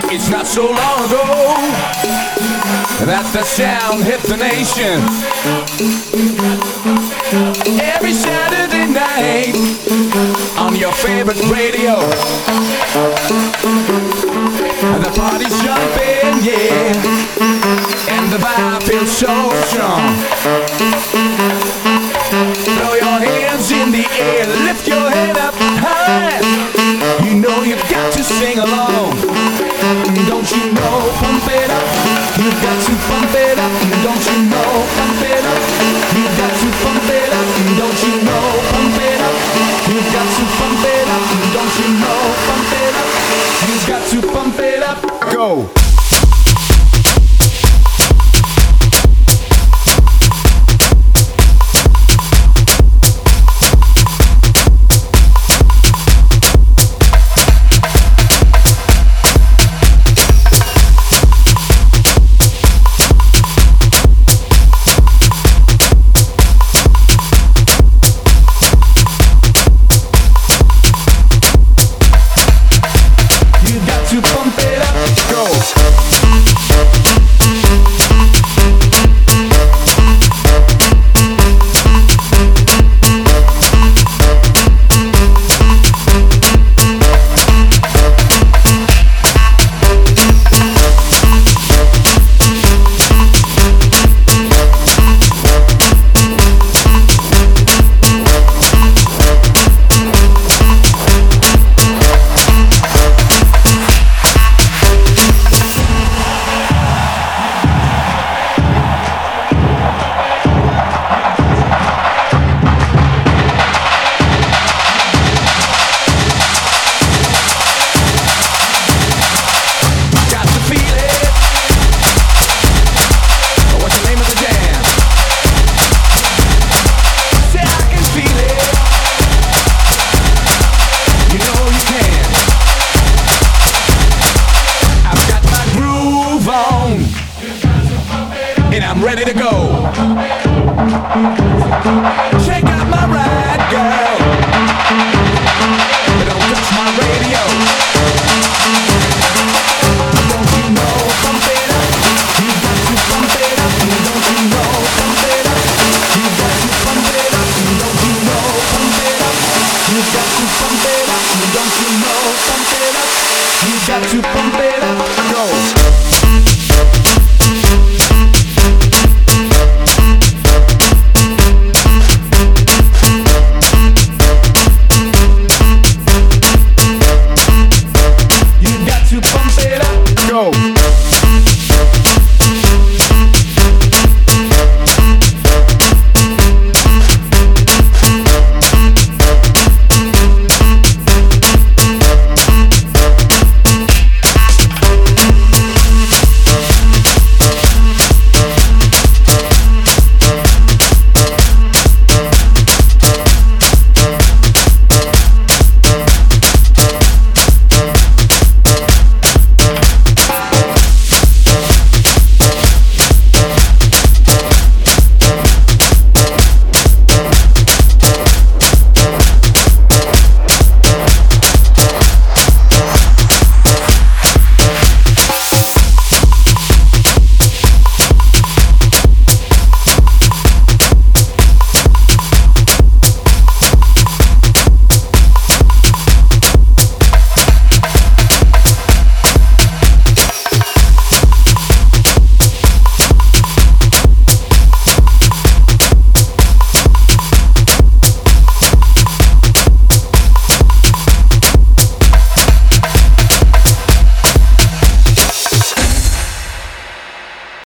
It's not so long ago that the sound hit the nation. Every Saturday night on your favorite radio, the party's jumping, yeah, and the vibe feels so strong. Throw your hands in the air, lift your head up high. You know you've got to sing along. Don't you know, pump it up. You've got to pump it up. Don't you know, pump it up. You've got to pump it up. Don't you know, pump it up. You've got to pump it up. Don't you know, pump it up. You've got to pump it up. Go. And I'm ready to go. Check out my ride, girl, but don't touch my radio. Don't you know, pump it up. You got to pump it up. Don't you know, pump it up. You got to pump it up. Don't you know, pump it up. You got to pump it up. Don't you know, pump it up. You got to pump it up. Go. Go.